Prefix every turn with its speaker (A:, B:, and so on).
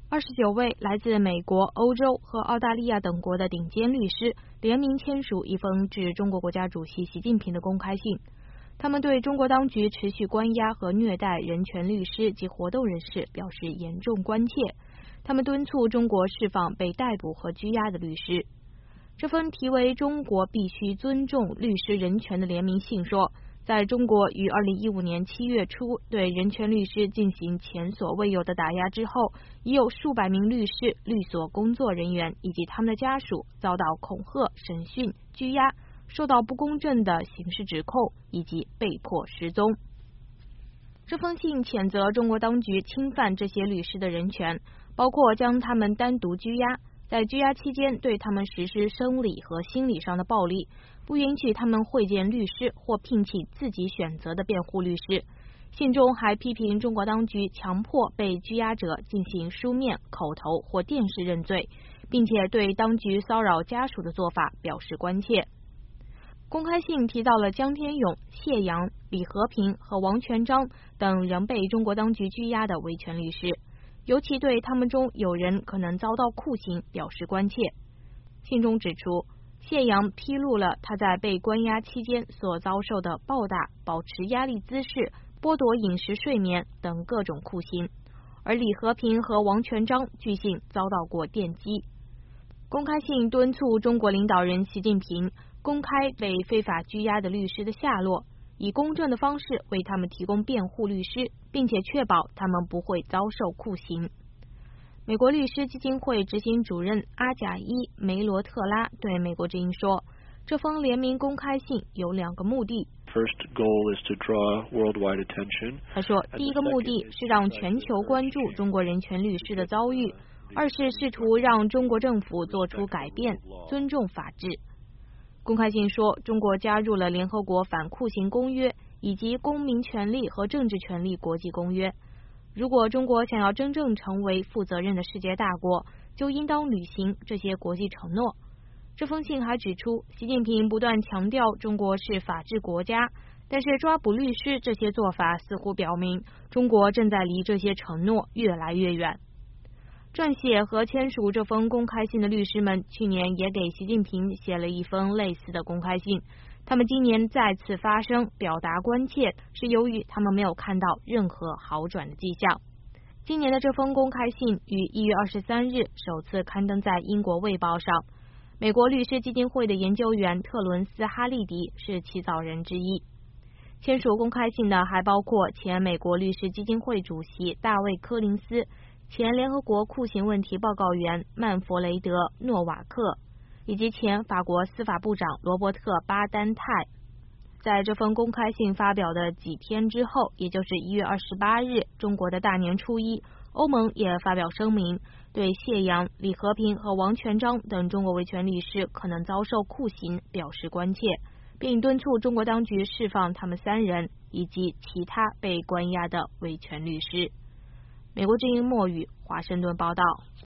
A: 29位来自美国、欧洲和澳大利亚等国的顶尖律师联名签署一封致中国国家主席习近平的公开信。他们对中国当局持续关押和虐待人权律师及活动人士表示严重关切。他们敦促中国释放被逮捕和拘押的律师。这封题为“中国必须尊重律师人权”的联名信说，在中国于2015年7月初对人权律师进行前所未有的打压之后，已有数百名律师、律所工作人员以及他们的家属遭到恐吓、审讯、拘押，受到不公正的刑事指控以及被迫失踪。这封信谴责中国当局侵犯这些律师的人权，包括将他们单独拘押，在拘押期间对他们实施生理和心理上的暴力，不允许他们会见律师或聘请自己选择的辩护律师。信中还批评中国当局强迫被拘押者进行书面、口头或电视认罪，并且对当局骚扰家属的做法表示关切。公开信提到了江天勇、谢阳、李和平和王全璋等仍被中国当局拘押的维权律师，尤其对他们中有人可能遭到酷刑表示关切。信中指出，谢阳披露了他在被关押期间所遭受的暴打、保持压力姿势、剥夺饮食睡眠等各种酷刑，而李和平和王全璋据信遭到过电击。公开信敦促中国领导人习近平公开被非法拘押的律师的下落，以公正的方式为他们提供辩护律师，并且确保他们不会遭受酷刑。美国律师基金会执行主任阿贾伊·梅罗特拉对美国之音说，这封联名公开信有2个目的。他说，第一个目的是让全球关注中国人权律师的遭遇，二是试图让中国政府做出改变，尊重法治。公开信说，中国加入了联合国反酷刑公约以及公民权利和政治权利国际公约。如果中国想要真正成为负责任的世界大国，就应当履行这些国际承诺。这封信还指出，习近平不断强调中国是法治国家，但是抓捕律师这些做法似乎表明，中国正在离这些承诺越来越远。撰写和签署这封公开信的律师们去年也给习近平写了一封类似的公开信，他们今年再次发声表达关切，是由于他们没有看到任何好转的迹象。今年的这封公开信于1月23日首次刊登在英国卫报上，美国律师基金会的研究员特伦斯·哈利迪是起草人之一。签署公开信的还包括前美国律师基金会主席大卫·柯林斯、前联合国酷刑问题报告员曼弗雷德·诺瓦克以及前法国司法部长罗伯特·巴丹泰。在这封公开信发表的几天之后，也就是1月28日，中国的大年初一，欧盟也发表声明，对谢阳、李和平和王全璋等中国维权律师可能遭受酷刑表示关切，并敦促中国当局释放他们3人以及其他被关押的维权律师。美国之音墨语华盛顿报道。